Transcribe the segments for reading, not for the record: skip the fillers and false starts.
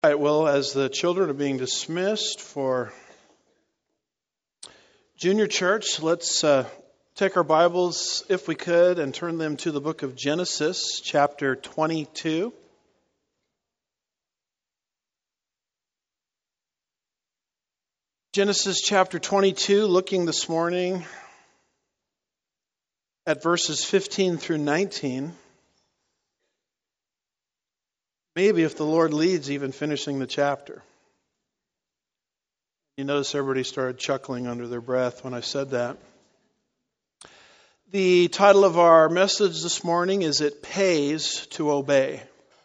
All right, well, as the children are being dismissed for junior church, let's take our Bibles, if we could, and turn them to the book of Genesis, chapter 22. Genesis chapter 22, looking this morning at verses 15 through 19. Maybe if the Lord leads, even finishing the chapter. You notice everybody started chuckling under their breath when I said that. The title of our message this morning is It Pays to Obey.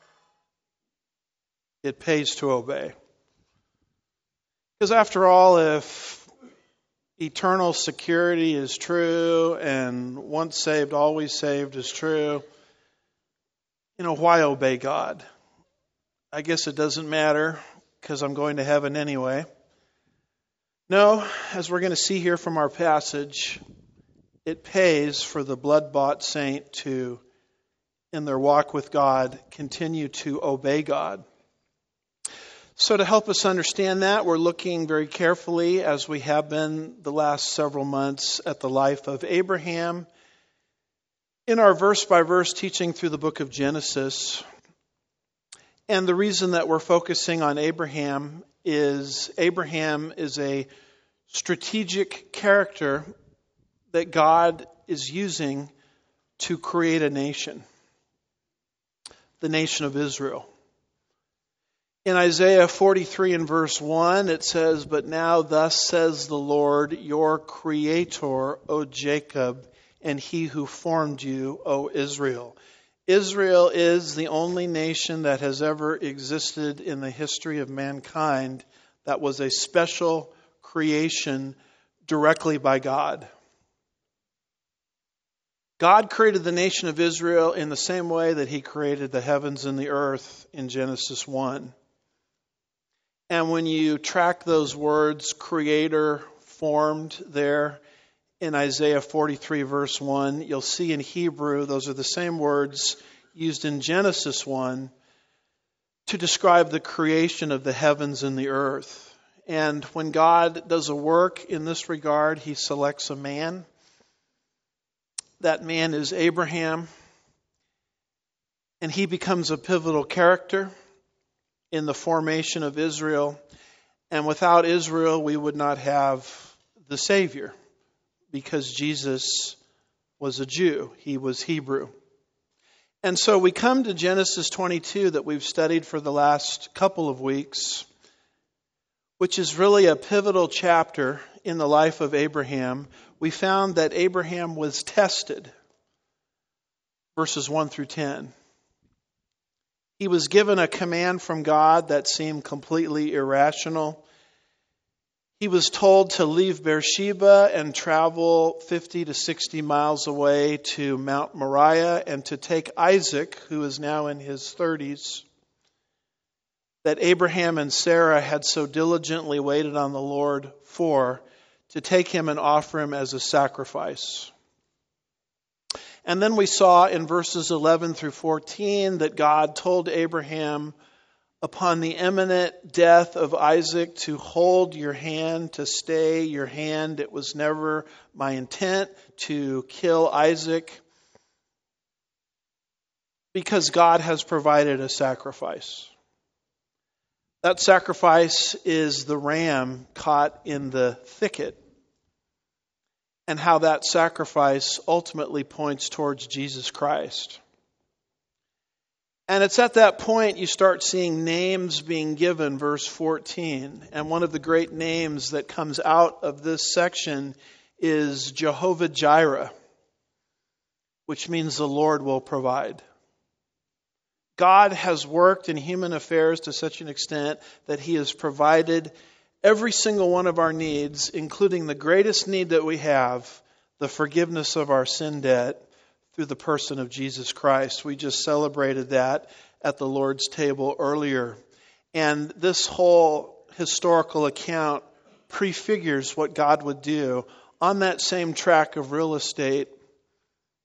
It pays to obey. Because after all, if eternal security is true and once saved, always saved is true, why obey God? I guess it doesn't matter because I'm going to heaven anyway. No, as we're going to see here from our passage, it pays for the blood-bought saint to, in their walk with God, continue to obey God. So to help us understand that, we're looking very carefully, as we have been the last several months, at the life of Abraham. In our verse-by-verse teaching through the book of Genesis. And the reason that we're focusing on Abraham is a strategic character that God is using to create a nation, the nation of Israel. In Isaiah 43 and verse 1, it says, "But now thus says the Lord, your Creator, O Jacob, and He who formed you, O Israel." Israel is the only nation that has ever existed in the history of mankind that was a special creation directly by God. God created the nation of Israel in the same way that He created the heavens and the earth in Genesis 1. And when you track those words, creator, formed, there in Isaiah 43 verse 1, you'll see in Hebrew, those are the same words used in Genesis 1 to describe the creation of the heavens and the earth. And when God does a work in this regard, He selects a man. That man is Abraham. And he becomes a pivotal character in the formation of Israel. And without Israel, we would not have the Savior, because Jesus was a Jew. He was Hebrew. And so we come to Genesis 22 that we've studied for the last couple of weeks, which is really a pivotal chapter in the life of Abraham. We found that Abraham was tested, verses 1 through 10. He was given a command from God that seemed completely irrational. He was told to leave Beersheba and travel 50 to 60 miles away to Mount Moriah and to take Isaac, who is now in his 30s, that Abraham and Sarah had so diligently waited on the Lord for, to take him and offer him as a sacrifice. And then we saw in verses 11 through 14 that God told Abraham, upon the imminent death of Isaac, to hold your hand, to stay your hand. It was never my intent to kill Isaac, because God has provided a sacrifice. That sacrifice is the ram caught in the thicket, and how that sacrifice ultimately points towards Jesus Christ. And it's at that point you start seeing names being given, verse 14. And one of the great names that comes out of this section is Jehovah Jireh, which means the Lord will provide. God has worked in human affairs to such an extent that He has provided every single one of our needs, including the greatest need that we have, the forgiveness of our sin debt, through the person of Jesus Christ. We just celebrated that at the Lord's table earlier. And this whole historical account prefigures what God would do on that same tract of real estate,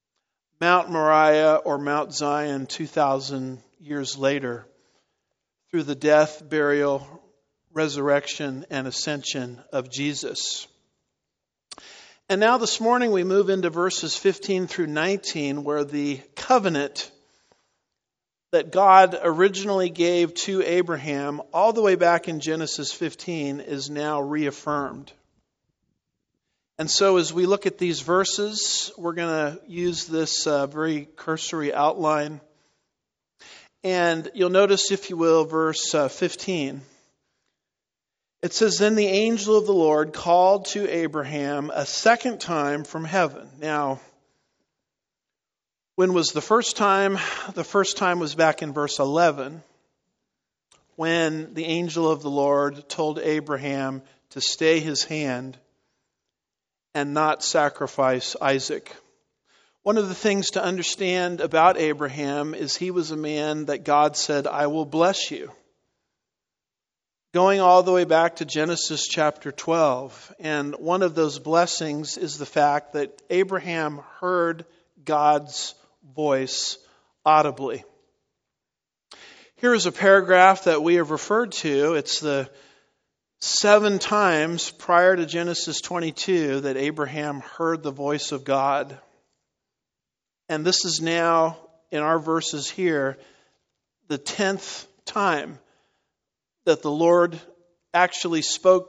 Mount Moriah or Mount Zion, 2,000 years later, through the death, burial, resurrection, and ascension of Jesus. And now this morning we move into verses 15 through 19, where the covenant that God originally gave to Abraham all the way back in Genesis 15 is now reaffirmed. And so as we look at these verses, we're going to use this very cursory outline. And you'll notice, if you will, verse 15. It says, "Then the angel of the Lord called to Abraham a second time from heaven." Now, when was the first time? The first time was back in verse 11, when the angel of the Lord told Abraham to stay his hand and not sacrifice Isaac. One of the things to understand about Abraham is he was a man that God said, "I will bless you." Going all the way back to Genesis chapter 12. And one of those blessings is the fact that Abraham heard God's voice audibly. Here is a paragraph that we have referred to. It's the 7 times prior to Genesis 22 that Abraham heard the voice of God. And this is now, in our verses here, the 10th time that the Lord actually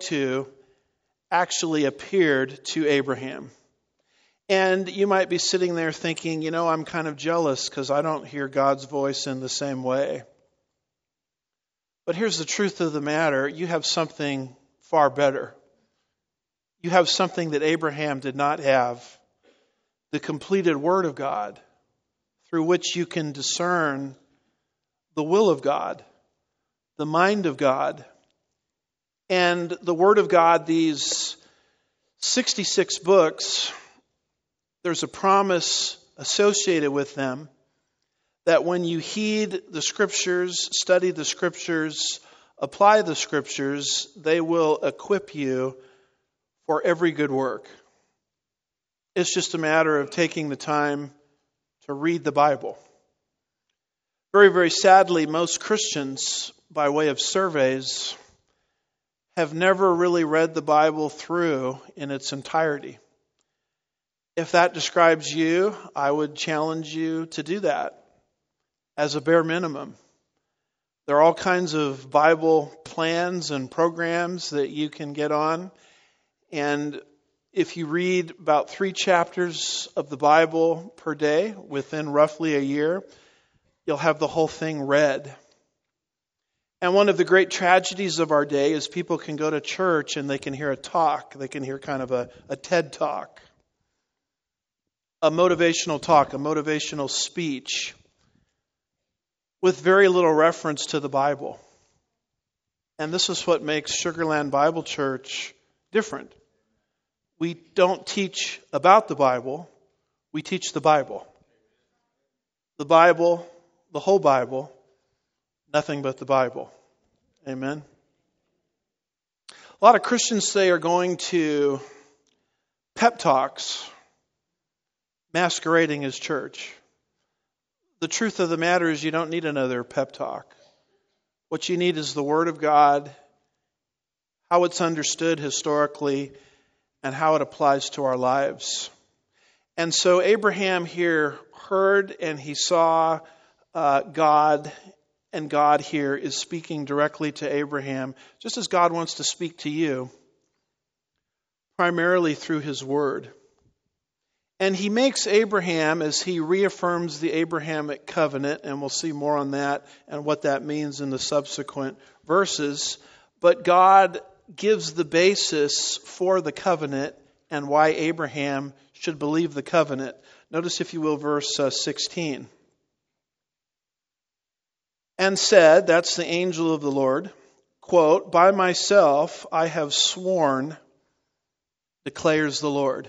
appeared to Abraham. And you might be sitting there thinking, I'm kind of jealous because I don't hear God's voice in the same way. But here's the truth of the matter. You have something far better. You have something that Abraham did not have. The completed Word of God, through which you can discern the will of God, the mind of God. And the Word of God, these 66 books, there's a promise associated with them that when you heed the Scriptures, study the Scriptures, apply the Scriptures, they will equip you for every good work. It's just a matter of taking the time to read the Bible. Very, very sadly, most Christians, by way of surveys, have never really read the Bible through in its entirety. If that describes you, I would challenge you to do that as a bare minimum. There are all kinds of Bible plans and programs that you can get on. And if you read about 3 chapters of the Bible per day within roughly a year, you'll have the whole thing read. And one of the great tragedies of our day is people can go to church and they can hear a talk. They can hear kind of a TED talk, a motivational talk, a motivational speech with very little reference to the Bible. And this is what makes Sugarland Bible Church different. We don't teach about the Bible, we teach the Bible. The Bible, the whole Bible, nothing but the Bible. Amen. A lot of Christians today are going to pep talks masquerading as church. The truth of the matter is you don't need another pep talk. What you need is the Word of God, how it's understood historically, and how it applies to our lives. And so Abraham here heard and he saw God, and God here is speaking directly to Abraham, just as God wants to speak to you, primarily through His Word. And He makes Abraham, as He reaffirms the Abrahamic covenant, and we'll see more on that and what that means in the subsequent verses, but God gives the basis for the covenant and why Abraham should believe the covenant. Notice, if you will, verse 16. And said, that's the angel of the Lord, quote, "By myself I have sworn, declares the Lord."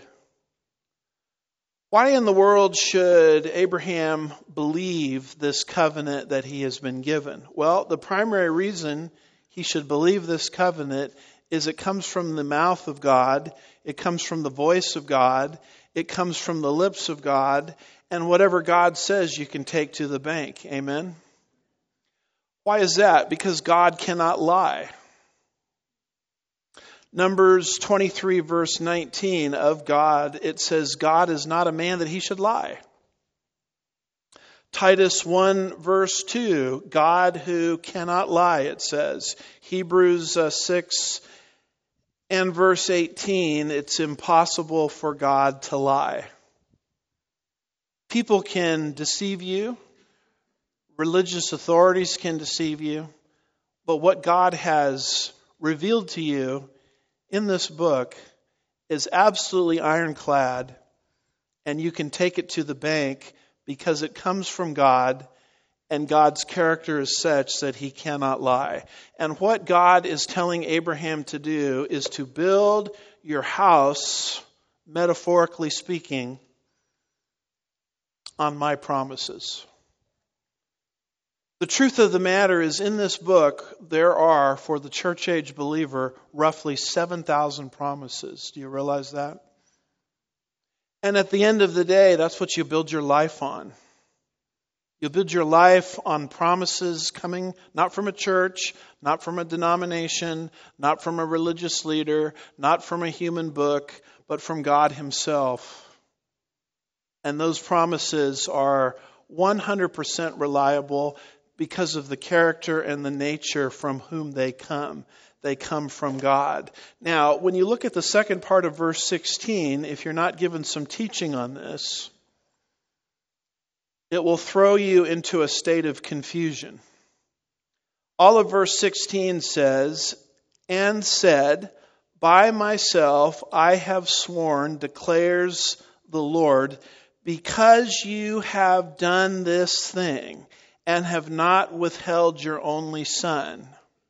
Why in the world should Abraham believe this covenant that he has been given? Well, the primary reason he should believe this covenant is it comes from the mouth of God, it comes from the voice of God, it comes from the lips of God, and whatever God says you can take to the bank. Amen? Why is that? Because God cannot lie. Numbers 23 verse 19 of God, it says, God is not a man that he should lie. Titus 1 verse 2, God who cannot lie, it says. Hebrews 6 and verse 18, it's impossible for God to lie. People can deceive you. Religious authorities can deceive you. But what God has revealed to you in this book is absolutely ironclad, and you can take it to the bank because it comes from God, and God's character is such that he cannot lie. And what God is telling Abraham to do is to build your house, metaphorically speaking, on my promises. The truth of the matter is, in this book, there are, for the church age believer, roughly 7,000 promises. Do you realize that? And at the end of the day, that's what you build your life on. You build your life on promises coming not from a church, not from a denomination, not from a religious leader, not from a human book, but from God himself. And those promises are 100% reliable because of the character and the nature from whom they come. They come from God. Now, when you look at the second part of verse 16, if you're not given some teaching on this, it will throw you into a state of confusion. All of verse 16 says, and said, by myself I have sworn, declares the Lord, because you have done this thing and have not withheld your only son.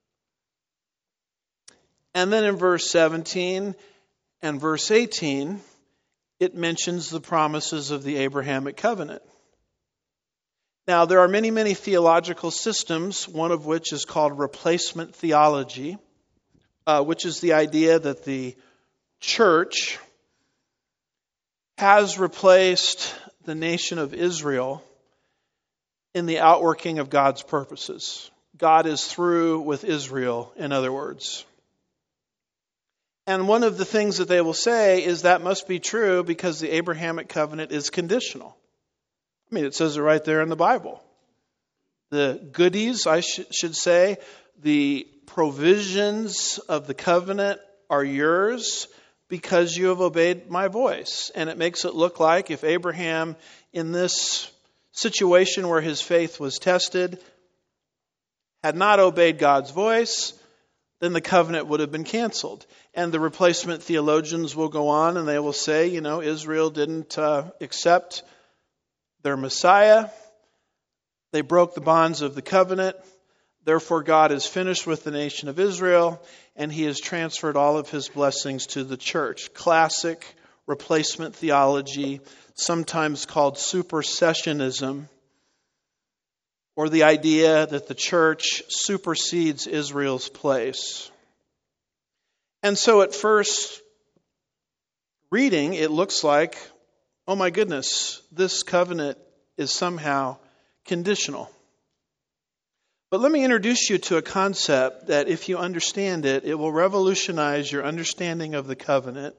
And then in verse 17 and verse 18, it mentions the promises of the Abrahamic covenant. Now, there are many, many theological systems, one of which is called replacement theology, which is the idea that the church has replaced the nation of Israel in the outworking of God's purposes. God is through with Israel, in other words. And one of the things that they will say is that must be true because the Abrahamic covenant is conditional. I mean, it says it right there in the Bible. The goodies, I should say, the provisions of the covenant are yours because you have obeyed my voice. And it makes it look like if Abraham, in this situation where his faith was tested, had not obeyed God's voice, then the covenant would have been canceled. And the replacement theologians will go on and they will say, Israel didn't accept their Messiah. They broke the bonds of the covenant. Therefore, God is finished with the nation of Israel, and he has transferred all of his blessings to the church. Classic replacement theology, sometimes called supersessionism, or the idea that the church supersedes Israel's place. And so at first reading, it looks like, oh my goodness, this covenant is somehow conditional. But let me introduce you to a concept that if you understand it, it will revolutionize your understanding of the covenant.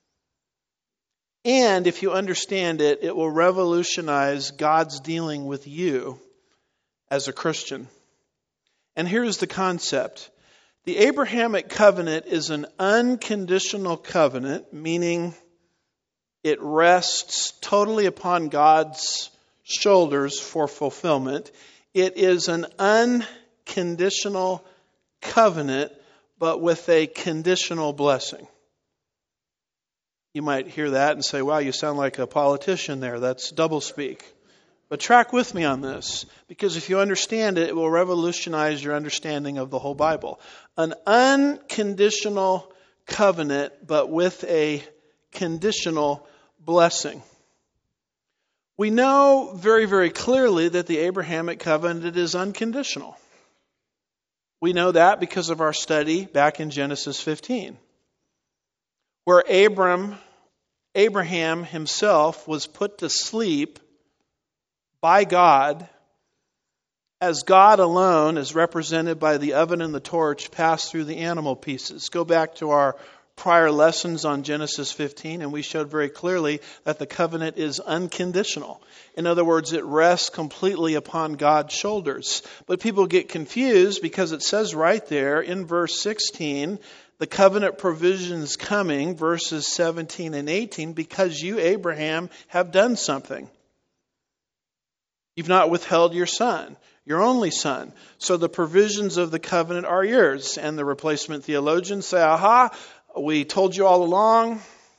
And if you understand it, it will revolutionize God's dealing with you as a Christian. And here's the concept. The Abrahamic covenant is an unconditional covenant, meaning it rests totally upon God's shoulders for fulfillment. It is an unconditional covenant, but with a conditional blessing. You might hear that and say, wow, you sound like a politician there. That's doublespeak. But track with me on this, because if you understand it, it will revolutionize your understanding of the whole Bible. An unconditional covenant, but with a conditional blessing. We know very, very clearly that the Abrahamic covenant is unconditional. We know that because of our study back in Genesis 15, where Abraham himself was put to sleep by God as God alone, as represented by the oven and the torch, passed through the animal pieces. Go back to our prior lessons on Genesis 15, and we showed very clearly that the covenant is unconditional. In other words, it rests completely upon God's shoulders. But people get confused because it says right there in verse 16, the covenant provisions coming, verses 17 and 18, because you, Abraham, have done something. You've not withheld your son, your only son. So the provisions of the covenant are yours. And the replacement theologians say, aha, we told you all along.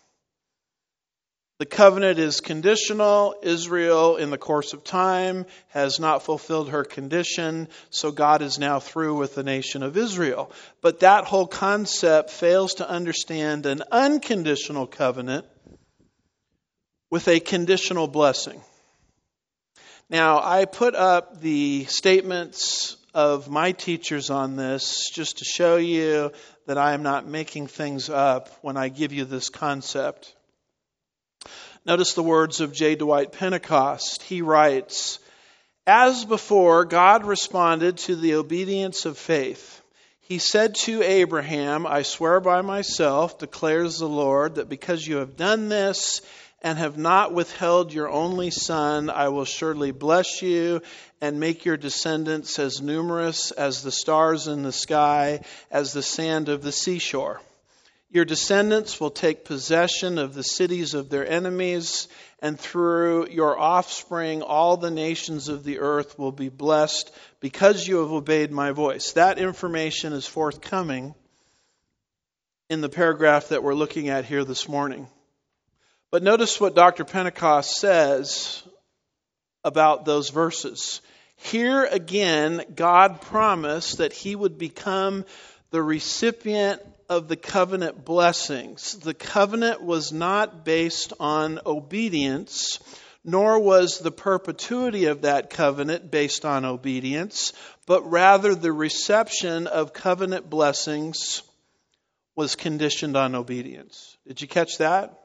The covenant is conditional. Israel, in the course of time, has not fulfilled her condition, so God is now through with the nation of Israel. But that whole concept fails to understand an unconditional covenant with a conditional blessing. Now, I put up the statements of my teachers on this just to show you that I am not making things up when I give you this concept. Notice the words of J. Dwight Pentecost. He writes, "As before, God responded to the obedience of faith. He said to Abraham, 'I swear by myself, declares the Lord, that because you have done this and have not withheld your only son, I will surely bless you and make your descendants as numerous as the stars in the sky, as the sand of the seashore. Your descendants will take possession of the cities of their enemies, and through your offspring all the nations of the earth will be blessed because you have obeyed my voice.'" That information is forthcoming in the paragraph that we're looking at here this morning. But notice what Dr. Pentecost says about those verses. Here again, God promised that he would become the recipient of the covenant blessings. The covenant was not based on obedience, nor was the perpetuity of that covenant based on obedience, but rather the reception of covenant blessings was conditioned on obedience. Did you catch that?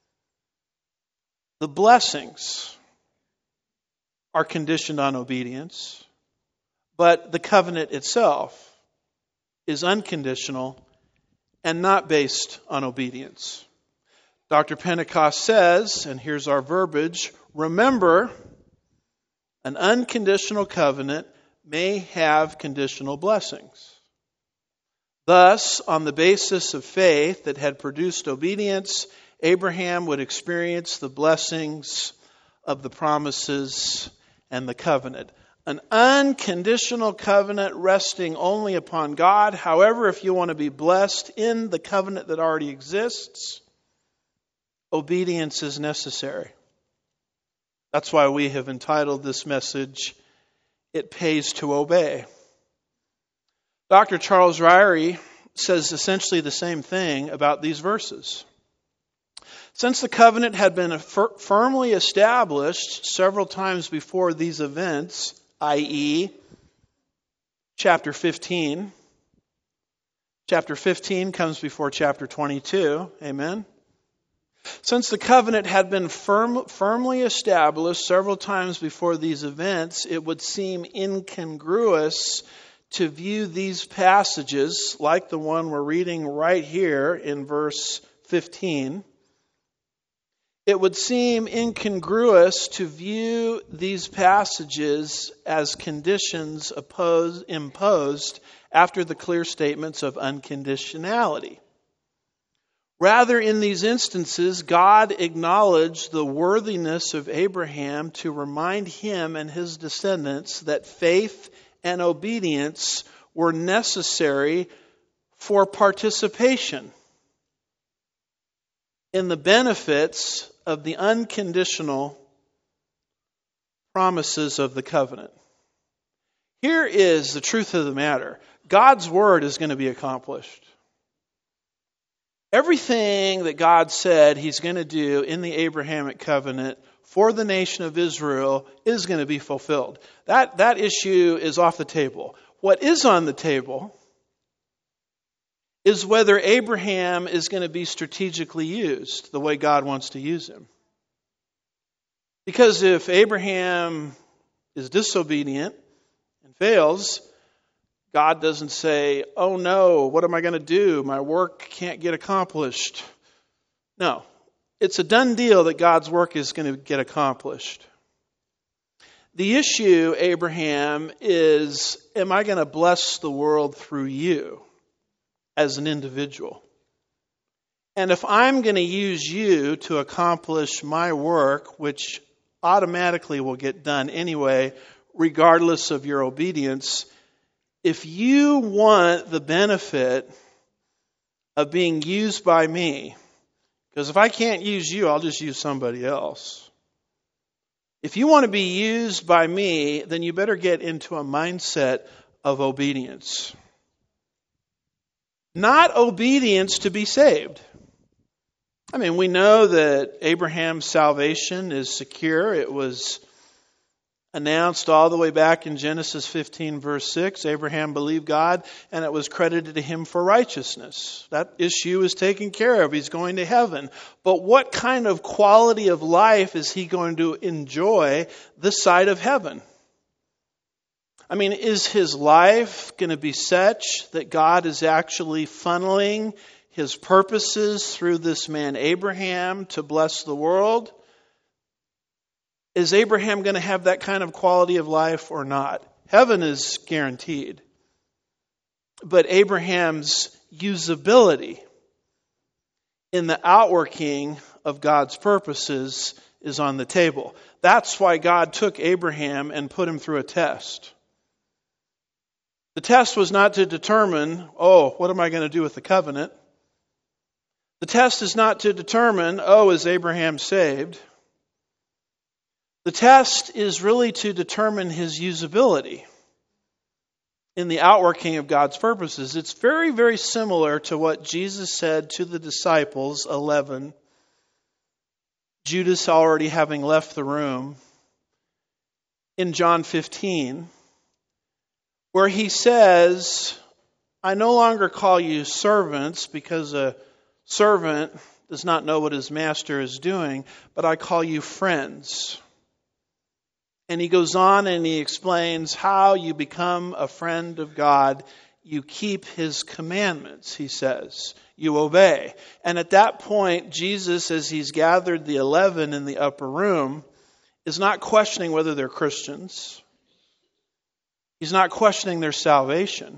The blessings are conditioned on obedience, but the covenant itself is unconditional and not based on obedience. Dr. Pentecost says, and here's our verbiage, remember, an unconditional covenant may have conditional blessings. Thus, on the basis of faith that had produced obedience, Abraham would experience the blessings of the promises and the covenant. An unconditional covenant resting only upon God. However, if you want to be blessed in the covenant that already exists, obedience is necessary. That's why we have entitled this message, "It Pays to Obey." Dr. Charles Ryrie says essentially the same thing about these verses. Since the covenant had been firmly established several times before these events, i.e., chapter 15. Chapter 15 comes before chapter 22. Amen? Since the covenant had been firmly established several times before these events, it would seem incongruous to view these passages, like the one we're reading right here in verse 15, it would seem incongruous to view these passages as conditions imposed after the clear statements of unconditionality. Rather, in these instances, God acknowledged the worthiness of Abraham to remind him and his descendants that faith and obedience were necessary for participation in the benefits of the unconditional promises of the covenant. Here is the truth of the matter. God's word is going to be accomplished. Everything that God said he's going to do in the Abrahamic covenant for the nation of Israel is going to be fulfilled. That issue is off the table. What is on the table is whether Abraham is going to be strategically used the way God wants to use him. Because if Abraham is disobedient and fails, God doesn't say, oh no, what am I going to do? My work can't get accomplished. No, it's a done deal that God's work is going to get accomplished. The issue, Abraham, is, am I going to bless the world through you as an individual? And if I'm going to use you to accomplish my work, which automatically will get done anyway, regardless of your obedience, if you want the benefit of being used by me, because if I can't use you, I'll just use somebody else. If you want to be used by me, then you better get into a mindset of obedience. Not obedience to be saved. I mean, we know that Abraham's salvation is secure. It was announced all the way back in Genesis 15, verse 6. Abraham believed God, and it was credited to him for righteousness. That issue is taken care of. He's going to heaven. But what kind of quality of life is he going to enjoy this side of heaven? I mean, is his life going to be such that God is actually funneling his purposes through this man Abraham to bless the world? Is Abraham going to have that kind of quality of life or not? Heaven is guaranteed. But Abraham's usability in the outworking of God's purposes is on the table. That's why God took Abraham and put him through a test. The test was not to determine, what am I going to do with the covenant? The test is not to determine, is Abraham saved? The test is really to determine his usability in the outworking of God's purposes. It's very, very similar to what Jesus said to the disciples, 11, Judas already having left the room, in John 15, where he says, I no longer call you servants because a servant does not know what his master is doing, but I call you friends. And he goes on and he explains how you become a friend of God. You keep his commandments, he says. You obey. And at that point, Jesus, as he's gathered the 11 in the upper room, is not questioning whether they're Christians. He's not questioning their salvation.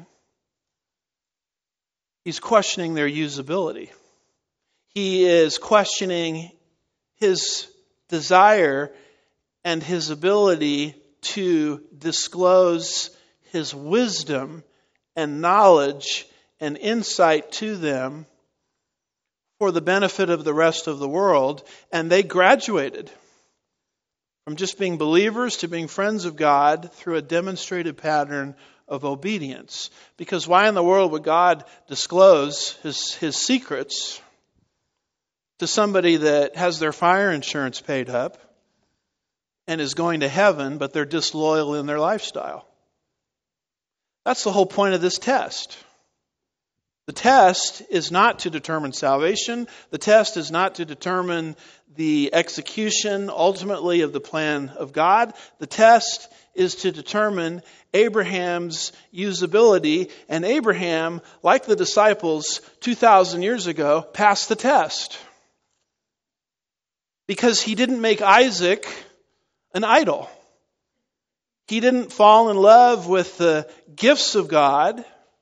He's questioning their usability. He is questioning his desire and his ability to disclose his wisdom and knowledge and insight to them for the benefit of the rest of the world. And they graduated from just being believers to being friends of God through a demonstrated pattern of obedience. Because why in the world would God disclose his secrets to somebody that has their fire insurance paid up and is going to heaven, but they're disloyal in their lifestyle? That's the whole point of this test. The test is not to determine salvation. The test is not to determine the execution, ultimately, of the plan of God. The test is to determine Abraham's usability. And Abraham, like the disciples 2,000 years ago, passed the test. Because he didn't make Isaac an idol. He didn't fall in love with the gifts of God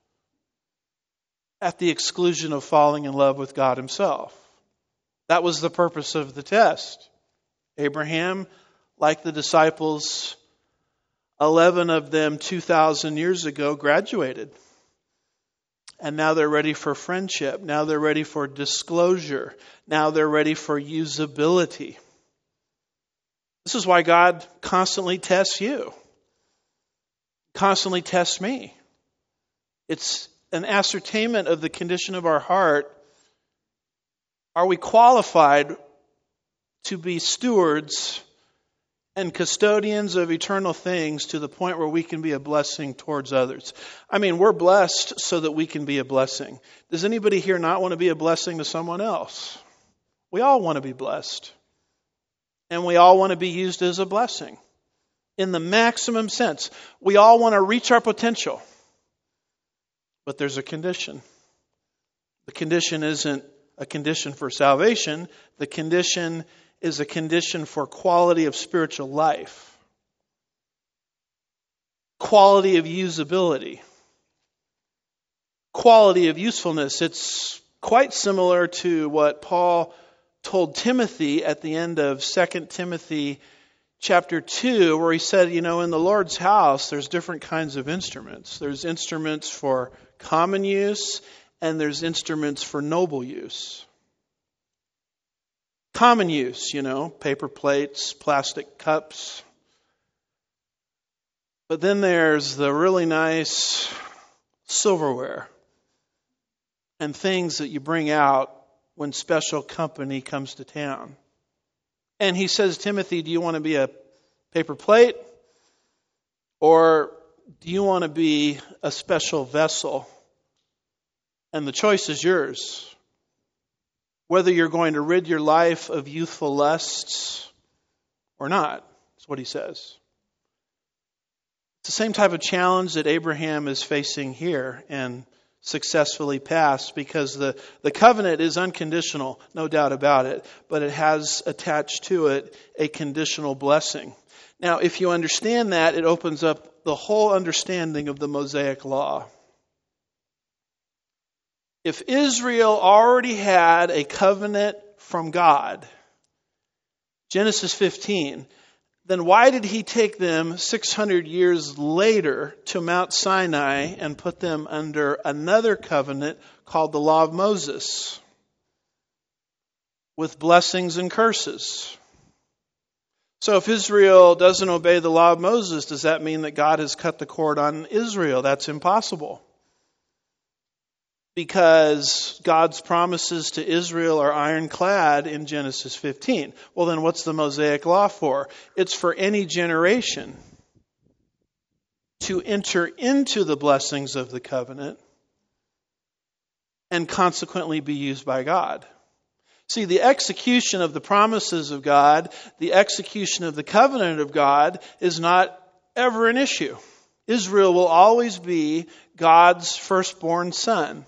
at the exclusion of falling in love with God himself. That was the purpose of the test. Abraham, like the disciples, 11 of them 2,000 years ago, graduated. And now they're ready for friendship. Now they're ready for disclosure. Now they're ready for usability. This is why God constantly tests you. Constantly tests me. It's an ascertainment of the condition of our heart. Are we qualified to be stewards and custodians of eternal things to the point where we can be a blessing towards others? I mean, we're blessed so that we can be a blessing. Does anybody here not want to be a blessing to someone else? We all want to be blessed. And we all want to be used as a blessing. in the maximum sense. We all want to reach our potential. But there's a condition. The condition isn't a condition for salvation. The condition is a condition for quality of spiritual life. Quality of usability. Quality of usefulness. It's quite similar to what Paul told Timothy at the end of 2 Timothy chapter 2, where he said, in the Lord's house, there's different kinds of instruments. There's instruments for common use, and there's instruments for noble use. Common use, paper plates, plastic cups. But then there's the really nice silverware and things that you bring out when special company comes to town. And he says, Timothy, do you want to be a paper plate? Or do you want to be a special vessel? And the choice is yours. Whether you're going to rid your life of youthful lusts or not. That's what he says. It's the same type of challenge that Abraham is facing here and successfully passed, because the covenant is unconditional, no doubt about it, but it has attached to it a conditional blessing. Now, if you understand that, it opens up the whole understanding of the Mosaic Law. If Israel already had a covenant from God, Genesis 15, then why did he take them 600 years later to Mount Sinai and put them under another covenant called the Law of Moses, with blessings and curses? So if Israel doesn't obey the Law of Moses, does that mean that God has cut the cord on Israel? That's impossible. Because God's promises to Israel are ironclad in Genesis 15. Well, then what's the Mosaic Law for? It's for any generation to enter into the blessings of the covenant and consequently be used by God. See, the execution of the promises of God, the execution of the covenant of God, is not ever an issue. Israel will always be God's firstborn son.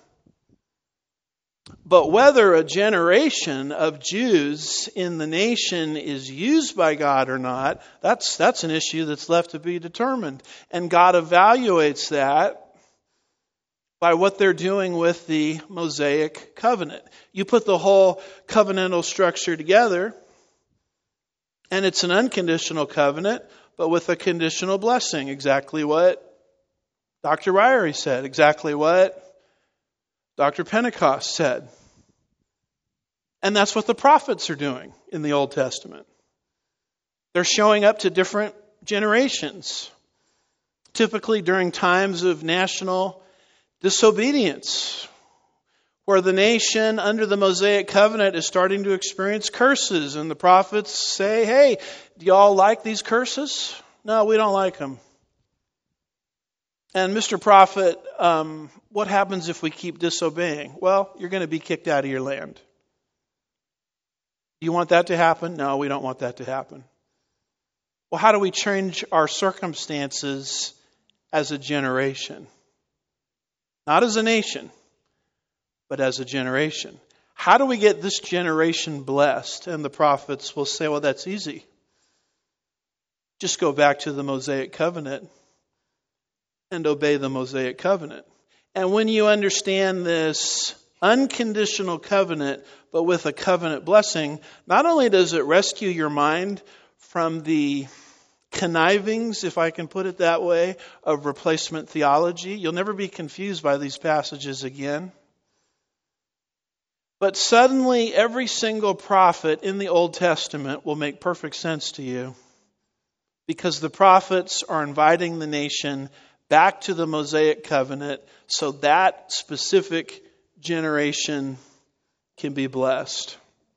But whether a generation of Jews in the nation is used by God or not, that's an issue that's left to be determined. And God evaluates that by what they're doing with the Mosaic covenant. You put the whole covenantal structure together, and it's an unconditional covenant, but with a conditional blessing. Exactly what Dr. Ryrie said. Exactly what Dr. Pentecost said. And that's what the prophets are doing in the Old Testament. They're showing up to different generations, typically during times of national disobedience, where the nation under the Mosaic covenant is starting to experience curses. And the prophets say, hey, do y'all like these curses? No, we don't like them. And Mr. Prophet, what happens if we keep disobeying? Well, you're going to be kicked out of your land. Do you want that to happen? No, we don't want that to happen. Well, how do we change our circumstances as a generation? Not as a nation, but as a generation. How do we get this generation blessed? And the prophets will say, well, that's easy. Just go back to the Mosaic covenant and obey the Mosaic covenant. And when you understand this unconditional covenant, but with a covenant blessing, not only does it rescue your mind from the connivings, if I can put it that way, of replacement theology. You'll never be confused by these passages again. But suddenly every single prophet in the Old Testament will make perfect sense to you, because the prophets are inviting the nation back to the Mosaic covenant so that specific generation can be blessed.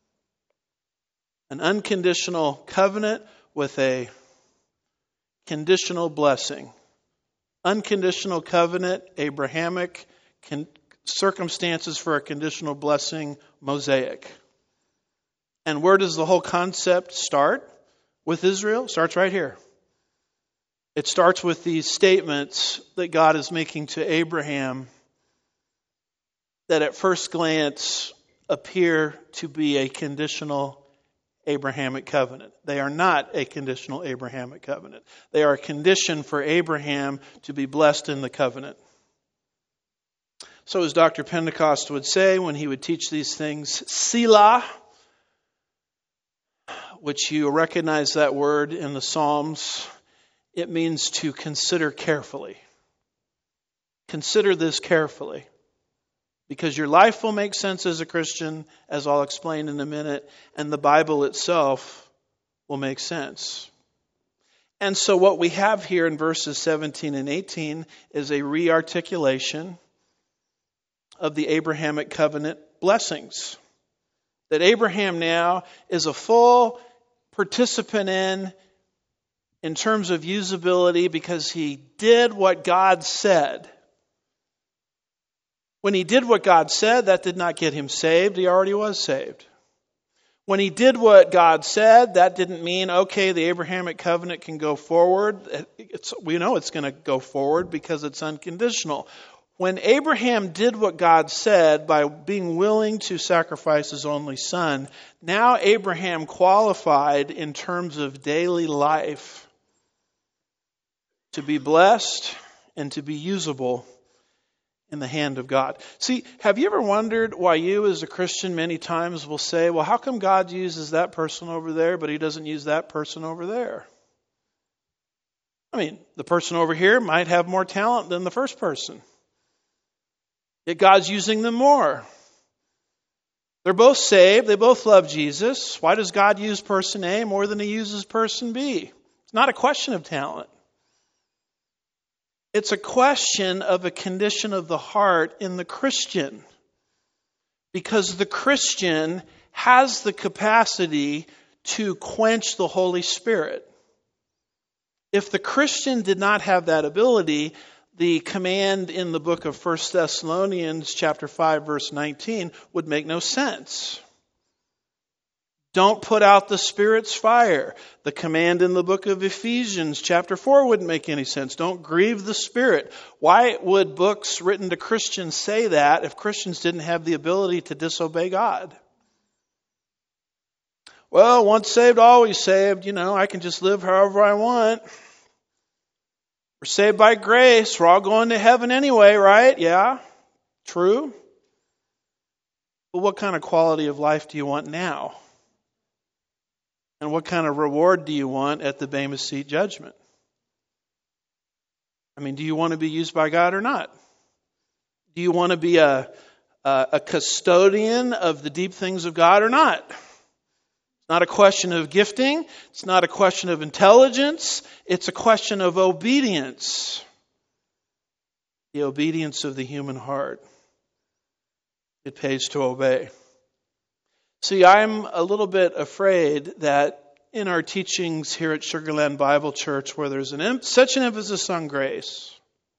An unconditional covenant with a conditional blessing. Unconditional covenant, Abrahamic, circumstances for a conditional blessing, Mosaic. And where does the whole concept start with Israel? It starts right here. It starts with these statements that God is making to Abraham that at first glance appear to be a conditional Abrahamic covenant. They are not a conditional Abrahamic covenant. They are a condition for Abraham to be blessed in the covenant. So as Dr. Pentecost would say when he would teach these things, Selah, which you recognize that word in the Psalms, it means to consider carefully. Consider this carefully. Because your life will make sense as a Christian, as I'll explain in a minute, and the Bible itself will make sense. And so what we have here in verses 17 and 18 is a re-articulation of the Abrahamic covenant blessings. That Abraham now is a full participant in terms of usability because he did what God said. When he did what God said, that did not get him saved. He already was saved. When he did what God said, that didn't mean, okay, the Abrahamic covenant can go forward. We know it's going to go forward because it's unconditional. When Abraham did what God said by being willing to sacrifice his only son, now Abraham qualified in terms of daily life to be blessed and to be usable in the hand of God. See, have you ever wondered why you as a Christian many times will say, well, how come God uses that person over there, but he doesn't use that person over there? I mean, the person over here might have more talent than the first person. Yet God's using them more. They're both saved. They both love Jesus. Why does God use person A more than he uses person B? It's not a question of talent. It's a question of a condition of the heart in the Christian. Because the Christian has the capacity to quench the Holy Spirit. If the Christian did not have that ability, the command in the book of 1 Thessalonians chapter 5 verse 19 would make no sense. Don't put out the Spirit's fire. The command in the book of Ephesians chapter 4 wouldn't make any sense. Don't grieve the Spirit. Why would books written to Christians say that if Christians didn't have the ability to disobey God? Well, once saved, always saved. I can just live however I want. We're saved by grace. We're all going to heaven anyway, right? Yeah, true. But what kind of quality of life do you want now? And what kind of reward do you want at the Bema Seat judgment? I mean, do you want to be used by God or not? Do you want to be a custodian of the deep things of God or not? It's not a question of gifting. It's not a question of intelligence. It's a question of obedience. The obedience of the human heart. It pays to obey. See, I'm a little bit afraid that in our teachings here at Sugar Land Bible Church, where there's such an emphasis on grace,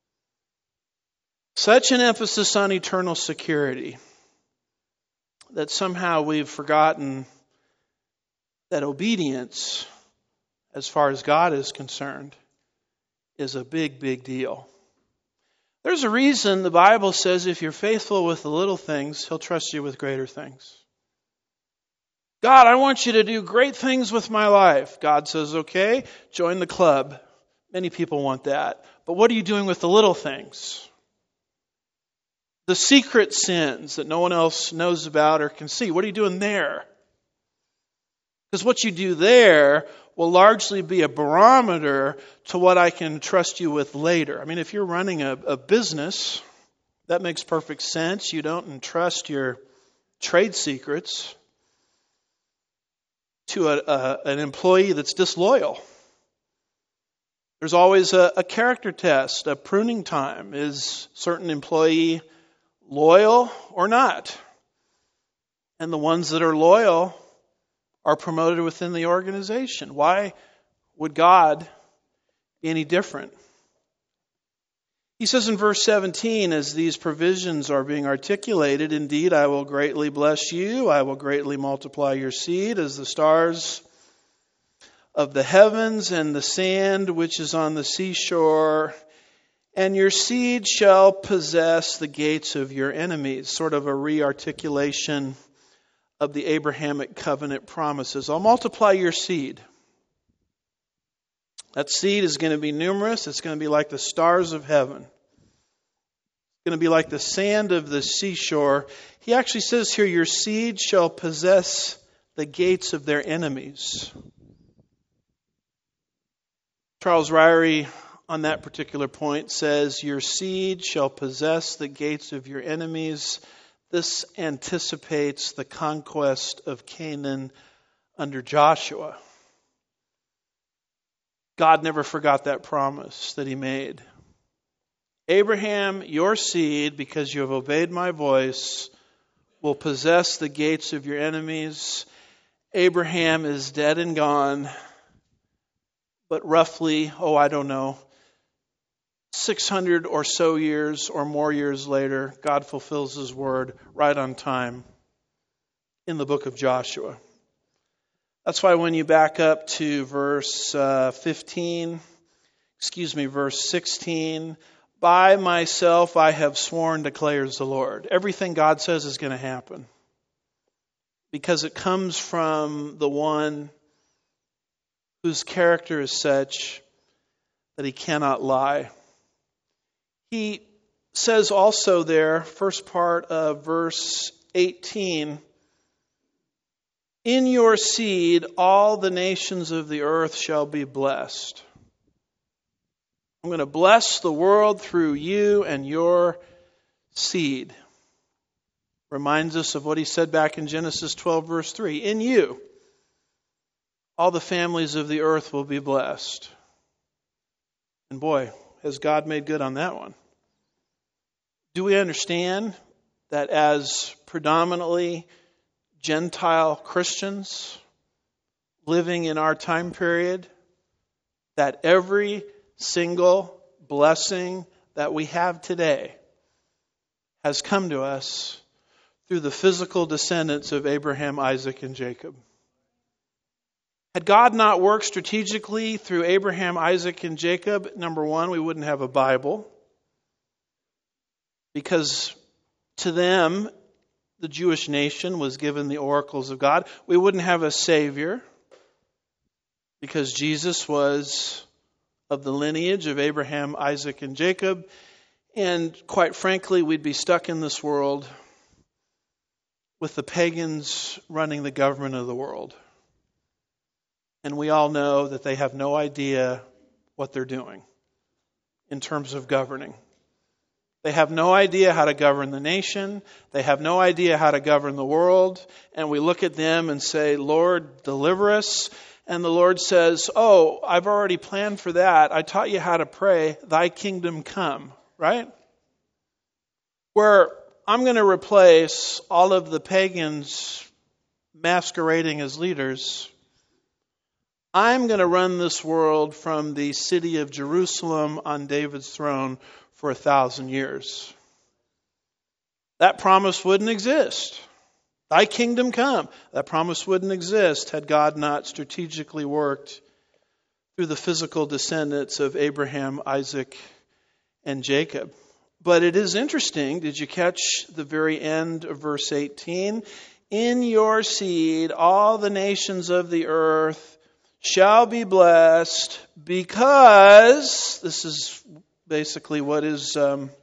such an emphasis on eternal security, that somehow we've forgotten that obedience, as far as God is concerned, is a big, big deal. There's a reason the Bible says if you're faithful with the little things, he'll trust you with greater things. God, I want you to do great things with my life. God says, okay, join the club. Many people want that. But what are you doing with the little things? The secret sins that no one else knows about or can see. What are you doing there? Because what you do there will largely be a barometer to what I can trust you with later. I mean, if you're running a business, that makes perfect sense. You don't entrust your trade secrets to an employee that's disloyal. There's always a character test, a pruning time. Is certain employee loyal or not? And the ones that are loyal are promoted within the organization. Why would God be any different? He says in verse 17, as these provisions are being articulated, indeed, I will greatly bless you. I will greatly multiply your seed as the stars of the heavens and the sand which is on the seashore, and your seed shall possess the gates of your enemies. Sort of a re-articulation of the Abrahamic covenant promises. I'll multiply your seed. That seed is going to be numerous. It's going to be like the stars of heaven. It's going to be like the sand of the seashore. He actually says here, your seed shall possess the gates of their enemies. Charles Ryrie, on that particular point, says, your seed shall possess the gates of your enemies. This anticipates the conquest of Canaan under Joshua. God never forgot that promise that he made. Abraham, your seed, because you have obeyed my voice, will possess the gates of your enemies. Abraham is dead and gone, but roughly, 600 or so years or more years later, God fulfills his word right on time in the book of Joshua. That's why when you back up to verse 16, by myself I have sworn, declares the Lord. Everything God says is going to happen because it comes from the one whose character is such that he cannot lie. He says also there, first part of verse 18, in your seed all the nations of the earth shall be blessed. I'm going to bless the world through you and your seed. Reminds us of what he said back in Genesis 12, verse 3. In you, all the families of the earth will be blessed. And boy, has God made good on that one. Do we understand that as predominantly Gentile Christians living in our time period, that every single blessing that we have today has come to us through the physical descendants of Abraham, Isaac, and Jacob? Had God not worked strategically through Abraham, Isaac, and Jacob, number one, we wouldn't have a Bible. Because to them, the Jewish nation was given the oracles of God. We wouldn't have a Savior because Jesus was of the lineage of Abraham, Isaac, and Jacob. And quite frankly, we'd be stuck in this world with the pagans running the government of the world. And we all know that they have no idea what they're doing in terms of governing. They have no idea how to govern the nation. They have no idea how to govern the world. And we look at them and say, Lord, deliver us. And the Lord says, oh, I've already planned for that. I taught you how to pray, thy kingdom come, right? Where I'm going to replace all of the pagans masquerading as leaders. I'm going to run this world from the city of Jerusalem on David's throne for 1,000 years. That promise wouldn't exist. Thy kingdom come. That promise wouldn't exist had God not strategically worked through the physical descendants of Abraham, Isaac, and Jacob. But it is interesting. Did you catch the very end of verse 18? In your seed, all the nations of the earth shall be blessed because, this is basically what is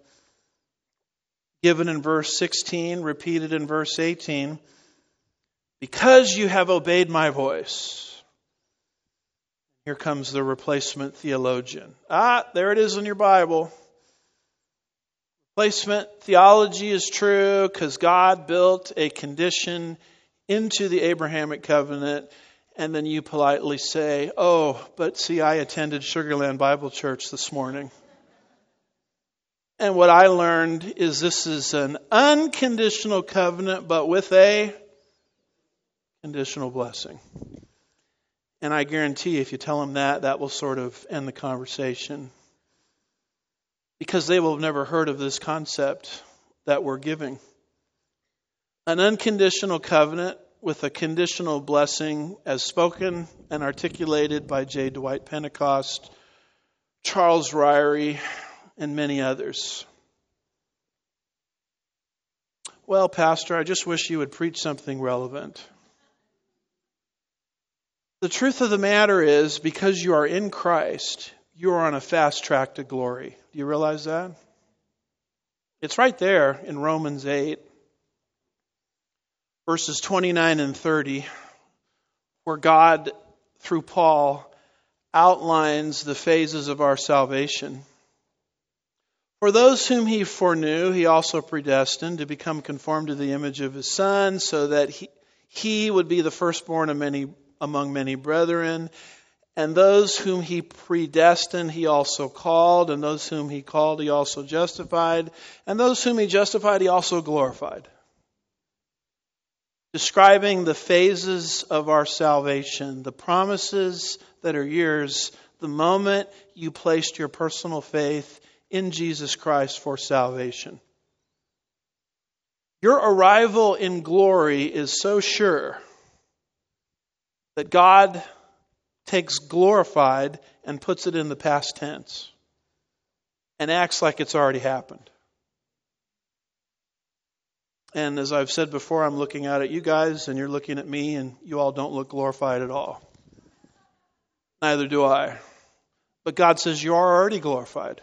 given in verse 16, repeated in verse 18. Because you have obeyed my voice. Here comes the replacement theologian. There it is in your Bible. Replacement theology is true because God built a condition into the Abrahamic covenant. And then you politely say, oh, but see, I attended Sugarland Bible Church this morning. And what I learned is this is an unconditional covenant, but with a conditional blessing. And I guarantee if you tell them that, that will sort of end the conversation. Because they will have never heard of this concept that we're giving. An unconditional covenant with a conditional blessing as spoken and articulated by J. Dwight Pentecost, Charles Ryrie, and many others. Well, Pastor, I just wish you would preach something relevant. The truth of the matter is, because you are in Christ, you are on a fast track to glory. Do you realize that? It's right there in Romans 8, verses 29 and 30, where God, through Paul, outlines the phases of our salvation. For those whom he foreknew, he also predestined to become conformed to the image of his Son, so that he would be the firstborn among many brethren. And those whom he predestined, he also called. And those whom he called, he also justified. And those whom he justified, he also glorified. Describing the phases of our salvation, the promises that are yours the moment you placed your personal faith in Jesus Christ for salvation. Your arrival in glory is so sure that God takes glorified and puts it in the past tense and acts like it's already happened. And as I've said before, I'm looking out at you guys and you're looking at me, and you all don't look glorified at all. Neither do I. But God says you are already glorified.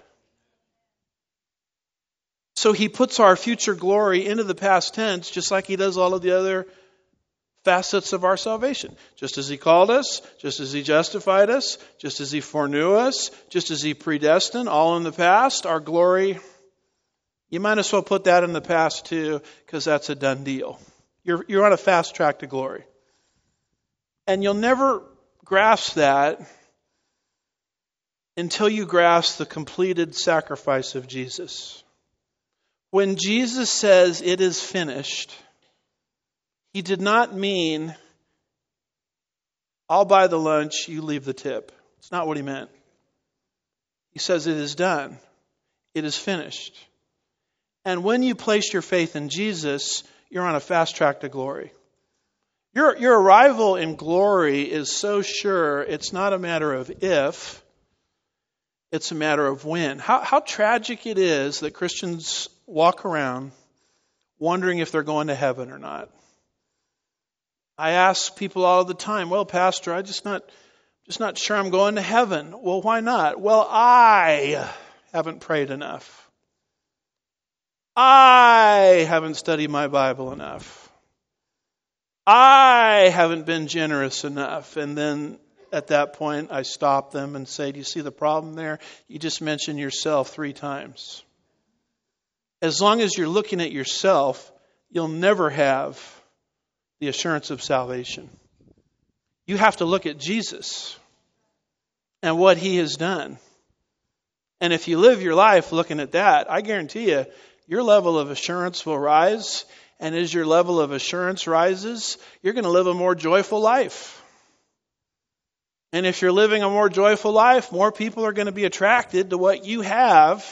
So he puts our future glory into the past tense, just like he does all of the other facets of our salvation. Just as he called us, just as he justified us, just as he foreknew us, just as he predestined, all in the past, our glory, you might as well put that in the past too, because that's a done deal. You're on a fast track to glory. And you'll never grasp that until you grasp the completed sacrifice of Jesus. When Jesus says it is finished, he did not mean, I'll buy the lunch, you leave the tip. It's not what he meant. He says it is done. It is finished. And when you place your faith in Jesus, you're on a fast track to glory. Your arrival in glory is so sure, it's not a matter of if, it's a matter of when. How tragic it is that Christians walk around wondering if they're going to heaven or not. I ask people all the time, well, Pastor, I'm just not sure I'm going to heaven. Well, why not? Well, I haven't prayed enough. I haven't studied my Bible enough. I haven't been generous enough. And then at that point, I stop them and say, do you see the problem there? You just mentioned yourself 3 times. As long as you're looking at yourself, you'll never have the assurance of salvation. You have to look at Jesus and what he has done. And if you live your life looking at that, I guarantee you, your level of assurance will rise. And as your level of assurance rises, you're going to live a more joyful life. And if you're living a more joyful life, more people are going to be attracted to what you have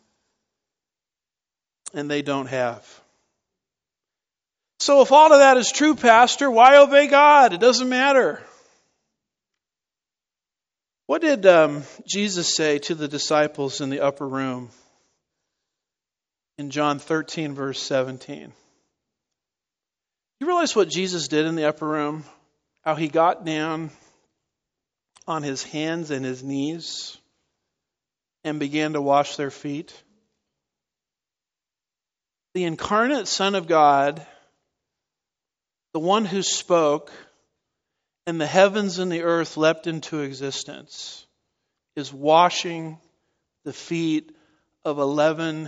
and they don't have. So if all of that is true, Pastor, why obey God? It doesn't matter. What did Jesus say to the disciples in the upper room in John 13, verse 17? You realize what Jesus did in the upper room? How he got down on his hands and his knees and began to wash their feet? The incarnate Son of God, the one who spoke, and the heavens and the earth leapt into existence, is washing the feet of 11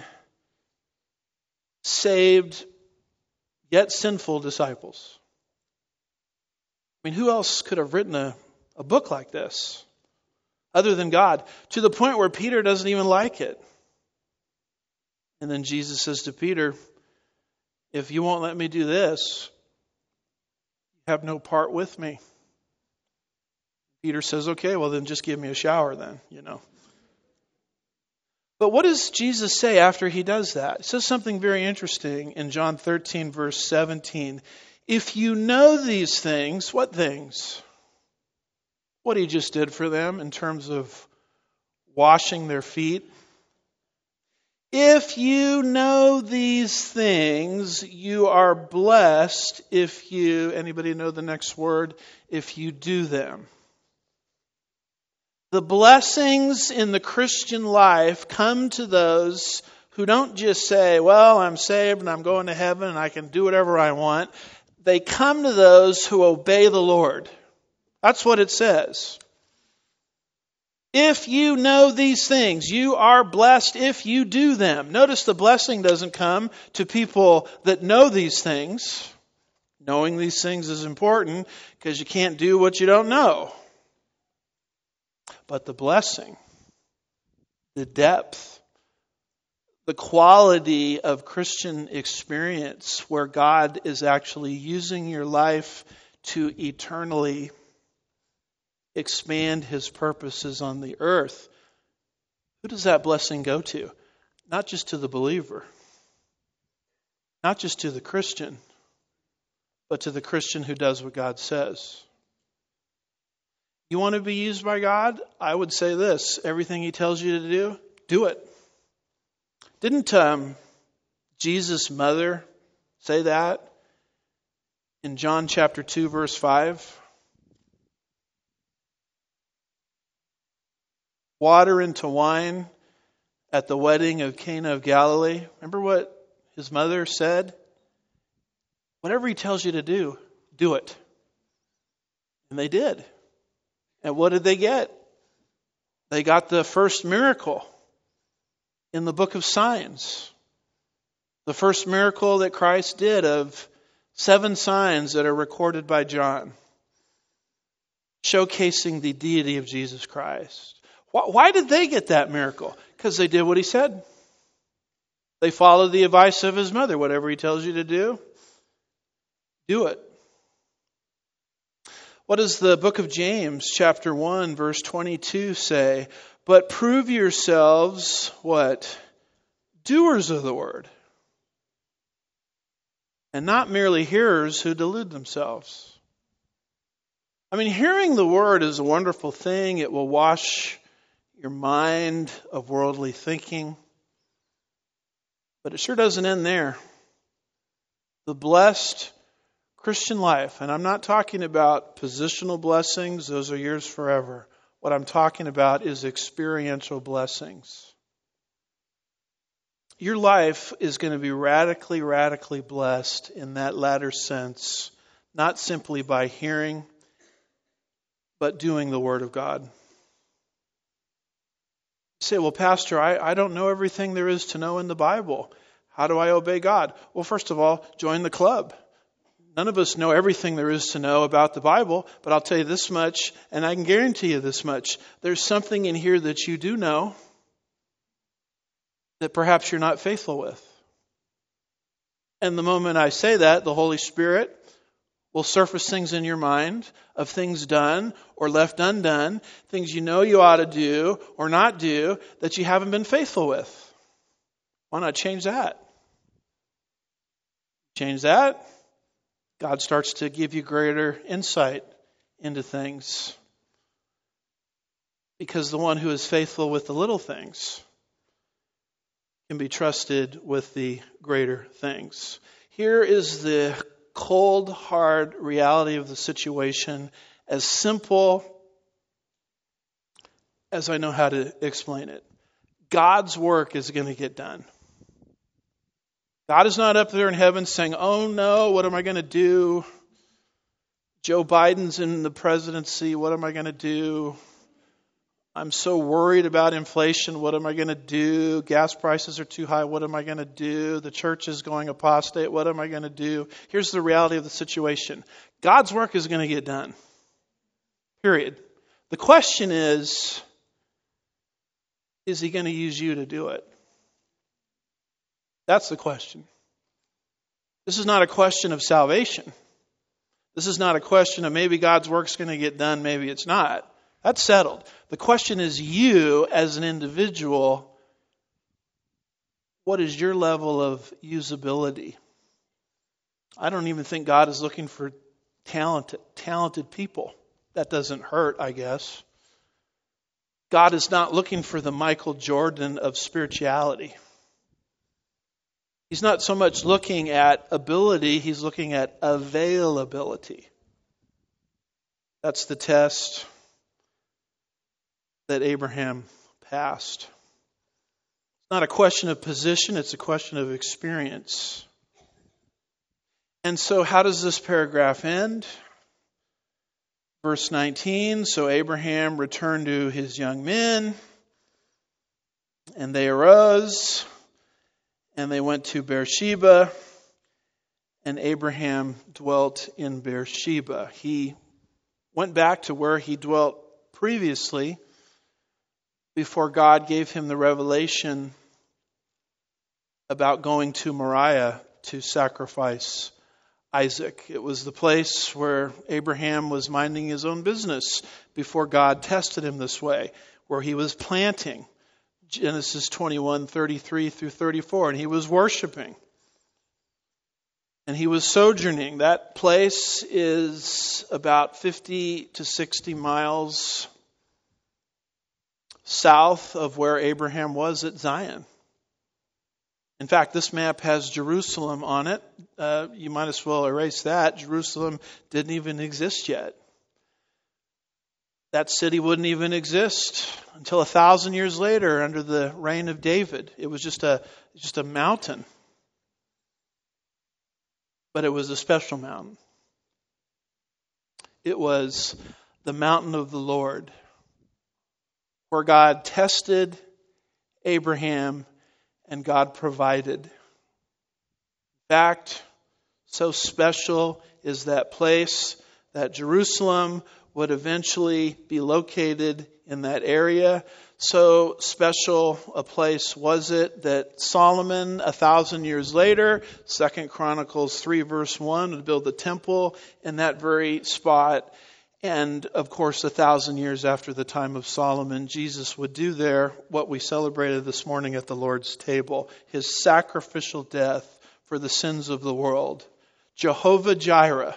saved yet sinful disciples. I mean, who else could have written a book like this other than God? To the point where Peter doesn't even like it. And then Jesus says to Peter, if you won't let me do this, you have no part with me. Peter says, okay, well then just give me a shower then, But what does Jesus say after he does that? He says something very interesting in John 13, verse 17. If you know these things, what things? What he just did for them in terms of washing their feet. If you know these things, you are blessed if you, anybody know the next word? If you do them. The blessings in the Christian life come to those who don't just say, well, I'm saved and I'm going to heaven and I can do whatever I want. They come to those who obey the Lord. That's what it says. If you know these things, you are blessed if you do them. Notice the blessing doesn't come to people that know these things. Knowing these things is important because you can't do what you don't know. But the blessing, the depth, the quality of Christian experience where God is actually using your life to eternally expand His purposes on the earth. Who does that blessing go to? Not just to the believer, not just to the Christian, but to the Christian who does what God says. You want to be used by God? I would say this: everything He tells you to do, do it. Didn't Jesus' mother say that in John chapter 2, verse 5? Water into wine at the wedding of Cana of Galilee. Remember what his mother said? Whatever He tells you to do, do it. And they did. And what did they get? They got the first miracle in the book of signs. The first miracle that Christ did of 7 signs that are recorded by John, showcasing the deity of Jesus Christ. Why did they get that miracle? Because they did what He said. They followed the advice of His mother. Whatever He tells you to do, do it. What does the book of James, chapter 1, verse 22 say? But prove yourselves, what? Doers of the word. And not merely hearers who delude themselves. I mean, hearing the word is a wonderful thing. It will wash your mind of worldly thinking. But it sure doesn't end there. The blessed Christian life, and I'm not talking about positional blessings, those are yours forever. What I'm talking about is experiential blessings. Your life is going to be radically, radically blessed in that latter sense, not simply by hearing, but doing the Word of God. You say, well, Pastor, I don't know everything there is to know in the Bible. How do I obey God? Well, first of all, join the club. None of us know everything there is to know about the Bible, but I'll tell you this much, and I can guarantee you this much. There's something in here that you do know that perhaps you're not faithful with. And the moment I say that, the Holy Spirit will surface things in your mind of things done or left undone, things you know you ought to do or not do that you haven't been faithful with. Why not change that? Change that. God starts to give you greater insight into things. Because the one who is faithful with the little things can be trusted with the greater things. Here is the cold, hard reality of the situation, as simple as I know how to explain it. God's work is going to get done. God is not up there in heaven saying, oh no, what am I going to do? Joe Biden's in the presidency, what am I going to do? I'm so worried about inflation, what am I going to do? Gas prices are too high, what am I going to do? The church is going apostate, what am I going to do? Here's the reality of the situation. God's work is going to get done. Period. The question is He going to use you to do it? That's the question. This is not a question of salvation. This is not a question of maybe God's work's going to get done, maybe it's not. That's settled. The question is you as an individual, what is your level of usability? I don't even think God is looking for talented people. That doesn't hurt, I guess. God is not looking for the Michael Jordan of spirituality. He's not so much looking at ability, he's looking at availability. That's the test that Abraham passed. It's not a question of position, it's a question of experience. And so how does this paragraph end? Verse 19, so Abraham returned to his young men, and they arose, and they went to Beersheba, and Abraham dwelt in Beersheba. He went back to where he dwelt previously before God gave him the revelation about going to Moriah to sacrifice Isaac. It was the place where Abraham was minding his own business before God tested him this way, where he was planting. Genesis 21:33 through 34, and he was worshiping. And he was sojourning. That place is about 50 to 60 miles south of where Abraham was at Zion. In fact, this map has Jerusalem on it. You might as well erase that. Jerusalem didn't even exist yet. That city wouldn't even exist until 1,000 years later under the reign of David. It was just a mountain. But it was a special mountain. It was the mountain of the Lord, where God tested Abraham and God provided. In fact, so special is that place that Jerusalem would eventually be located in that area. So special a place was it that Solomon, 1,000 years later, 2 Chronicles 3 verse 1, would build the temple in that very spot. And of course, 1,000 years after the time of Solomon, Jesus would do there what we celebrated this morning at the Lord's table, his sacrificial death for the sins of the world. Jehovah Jireh.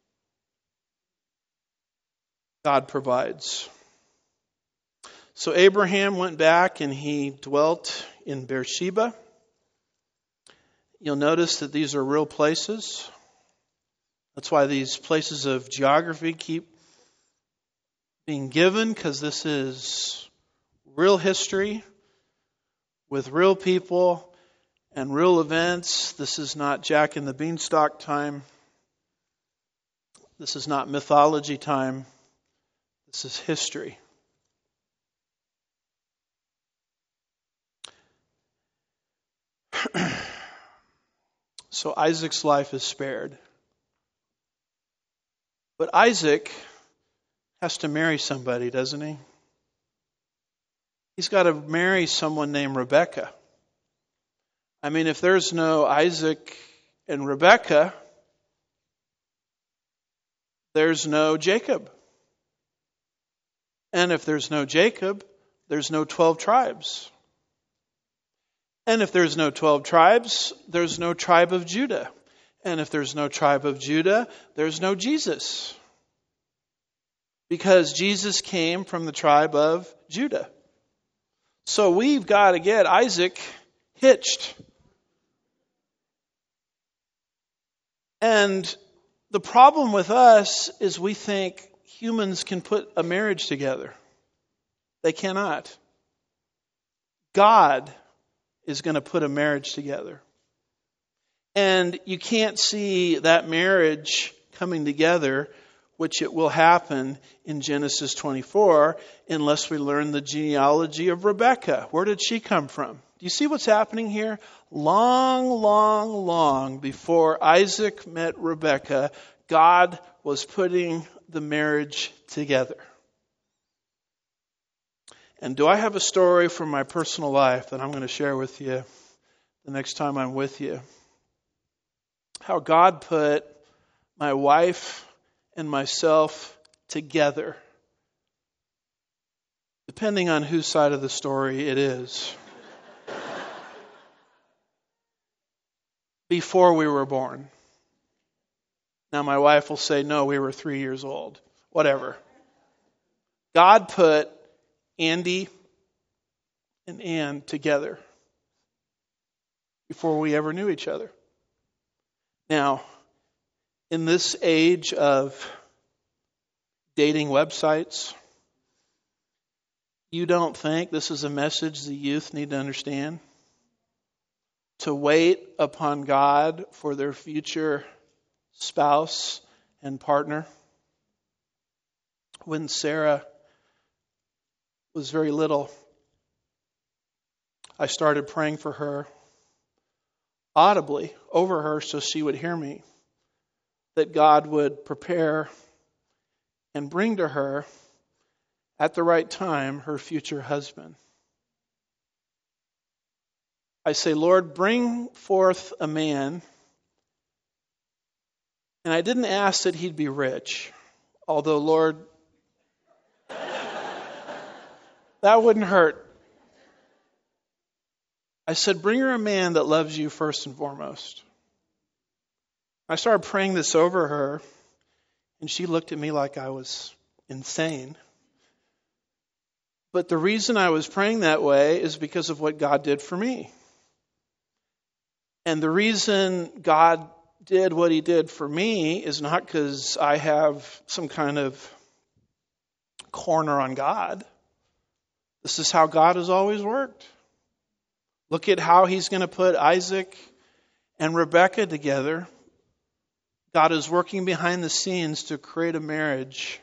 God provides. So Abraham went back and he dwelt in Beersheba. You'll notice that these are real places. That's why these places of geography keep being given, because this is real history with real people and real events. This is not Jack and the Beanstalk time. This is not mythology time. This is history. So Isaac's life is spared. But Isaac has to marry somebody, doesn't he? He's got to marry someone named Rebekah. I mean, if there's no Isaac and Rebekah, there's no Jacob. And if there's no Jacob, there's no 12 tribes. And if there's no 12 tribes, there's no tribe of Judah. And if there's no tribe of Judah, there's no Jesus. Because Jesus came from the tribe of Judah. So we've got to get Isaac hitched. And the problem with us is we think humans can put a marriage together. They cannot. God is going to put a marriage together. And you can't see that marriage coming together, which it will happen in Genesis 24, unless we learn the genealogy of Rebekah. Where did she come from? Do you see what's happening here? Long before Isaac met Rebekah, God was putting the marriage together. And do I have a story from my personal life that I'm going to share with you the next time I'm with you? How God put my wife and myself together, depending on whose side of the story it is, before we were born. Now my wife will say, no, we were 3 years old. Whatever. God put Andy and Ann together before we ever knew each other. Now, in this age of dating websites, you don't think this is a message the youth need to understand? To wait upon God for their future spouse and partner. When Sarah was very little, I started praying for her audibly over her so she would hear me, that God would prepare and bring to her at the right time her future husband. I say, Lord, bring forth a man. And I didn't ask that he'd be rich, although, Lord, that wouldn't hurt. I said, bring her a man that loves you first and foremost. I started praying this over her, and she looked at me like I was insane. But the reason I was praying that way is because of what God did for me. And the reason God did what he did for me is not because I have some kind of corner on God. This is how God has always worked. Look at how he's going to put Isaac and Rebekah together. God is working behind the scenes to create a marriage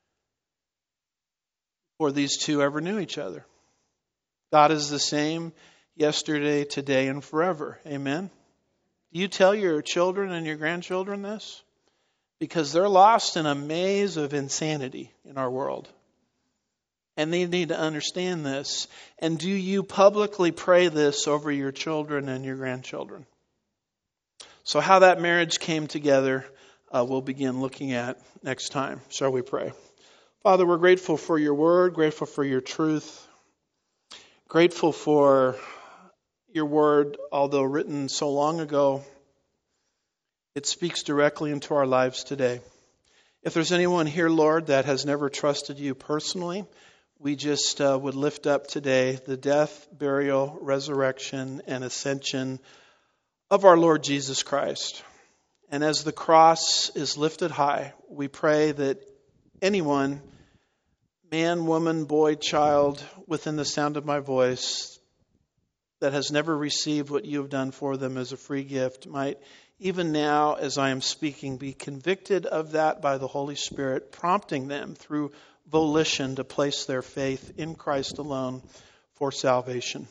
before these two ever knew each other. God is the same yesterday, today, and forever. Amen? Do you tell your children and your grandchildren this? Because they're lost in a maze of insanity in our world. And they need to understand this. And do you publicly pray this over your children and your grandchildren? So how that marriage came together, we'll begin looking at next time. Shall we pray? Father, we're grateful for your word, grateful for your truth, grateful for your word, although written so long ago, it speaks directly into our lives today. If there's anyone here, Lord, that has never trusted you personally, we just would lift up today the death, burial, resurrection, and ascension of our Lord Jesus Christ. And as the cross is lifted high, we pray that anyone, man, woman, boy, child, within the sound of my voice, that has never received what you have done for them as a free gift, might, even now as I am speaking, be convicted of that by the Holy Spirit, prompting them through volition to place their faith in Christ alone for salvation.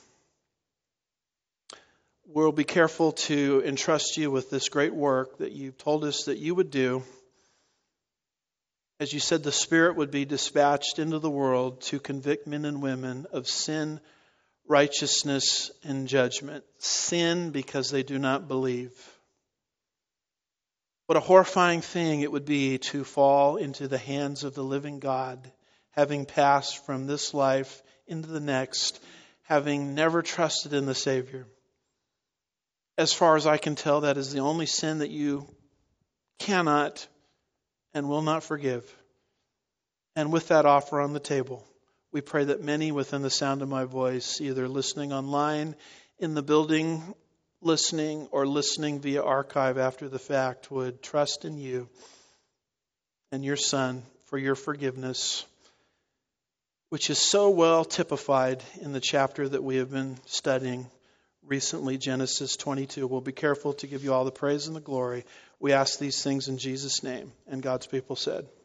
We'll be careful to entrust you with this great work that you've told us that you would do. As you said, the Spirit would be dispatched into the world to convict men and women of sin, righteousness, and judgment. Sin because they do not believe. What a horrifying thing it would be to fall into the hands of the living God, having passed from this life into the next, having never trusted in the Savior. As far as I can tell, that is the only sin that you cannot and will not forgive. And with that offer on the table, we pray that many within the sound of my voice, either listening online, in the building, listening, or listening via archive after the fact, would trust in you and your Son for your forgiveness, which is so well typified in the chapter that we have been studying recently, Genesis 22. We'll be careful to give you all the praise and the glory. We ask these things in Jesus' name. And God's people said,